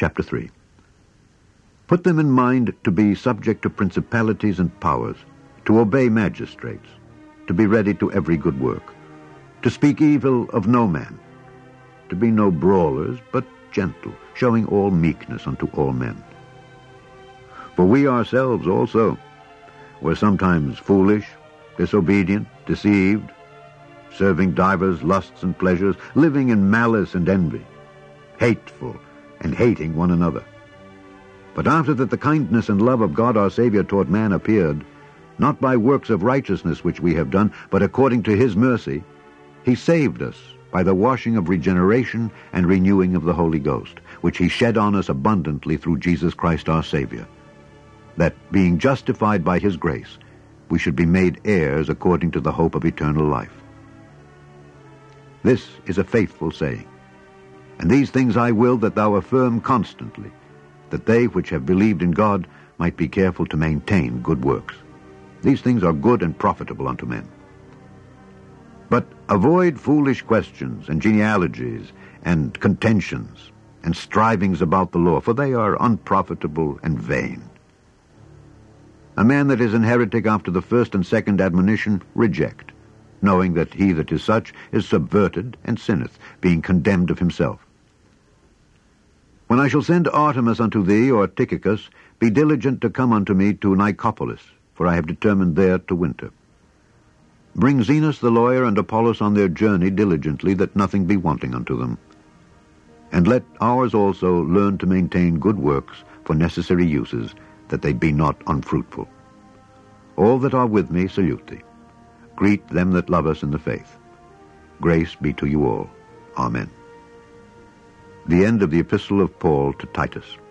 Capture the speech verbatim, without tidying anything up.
chapter three. Put them in mind to be subject to principalities and powers, to obey magistrates, to be ready to every good work, to speak evil of no man, to be no brawlers, but gentle, showing all meekness unto all men. For we ourselves also were sometimes foolish, disobedient, deceived, serving divers lusts and pleasures, living in malice and envy, hateful, and hating one another. But after that the kindness and love of God our Savior toward man appeared, not by works of righteousness which we have done, but according to his mercy, he saved us by the washing of regeneration and renewing of the Holy Ghost, which he shed on us abundantly through Jesus Christ our Savior, that, being justified by his grace, we should be made heirs according to the hope of eternal life. This is a faithful saying, and these things I will that thou affirm constantly, that they which have believed in God might be careful to maintain good works. These things are good and profitable unto men. But avoid foolish questions and genealogies and contentions and strivings about the law, for they are unprofitable and vain. A man that is an heretic after the first and second admonition reject, knowing that he that is such is subverted and sinneth, being condemned of himself. When I shall send Artemas unto thee, or Tychicus, be diligent to come unto me to Nicopolis, for I have determined there to winter. Bring Zenos the lawyer and Apollos on their journey diligently, that nothing be wanting unto them. And let ours also learn to maintain good works for necessary uses, that they be not unfruitful. All that are with me salute thee. Greet them that love us in the faith. Grace be to you all. Amen. The end of the Epistle of Paul to Titus.